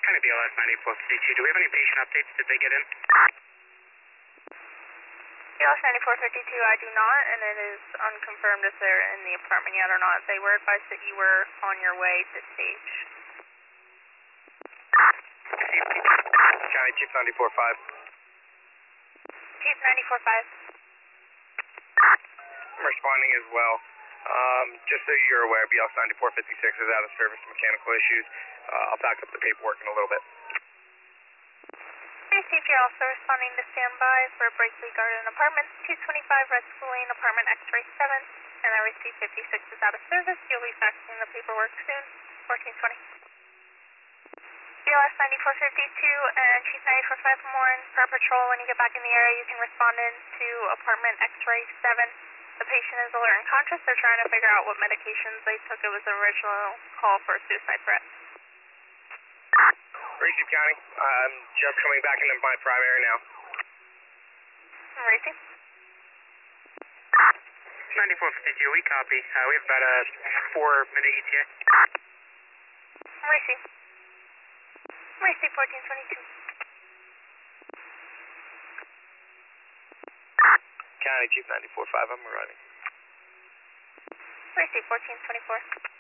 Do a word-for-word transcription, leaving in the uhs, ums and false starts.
County B L S ninety-four fifty-two. Do we have any patient updates? Did they get in? B L S ninety-four fifty-two, I do not, and it is unconfirmed if they're in the apartment yet or not. They were advised that you were on your way to stage. County Chief ninety-four five. Chief ninety-four five. I'm responding as well. Um, just so you're aware, B L S ninety-four fifty-six is out of service to mechanical issues. Uh, I'll back up the paperwork in a little bit. Chief, you're also responding to standby for Breakley Garden Apartments, two twenty-five Red School Lane, apartment X-ray seven, and I received fifty-six is out of service. You'll be faxing the paperwork soon, fourteen twenty. B L S ninety-four fifty-two and Chief ninety-four five Morin per patrol. When you get back in the area, you can respond in to apartment X-ray seven. The patient is alert and conscious. They're trying to figure out what medications they took. It was an original call for a suicide threat. Receive County. I'm just coming back into my primary now. Receive. ninety-four fifty-two, we copy. Uh, we have about a four minute E T A. Receive. Receive fourteen twenty-two. County Chief ninety-four five, I'm arriving. Receive fourteen twenty-four.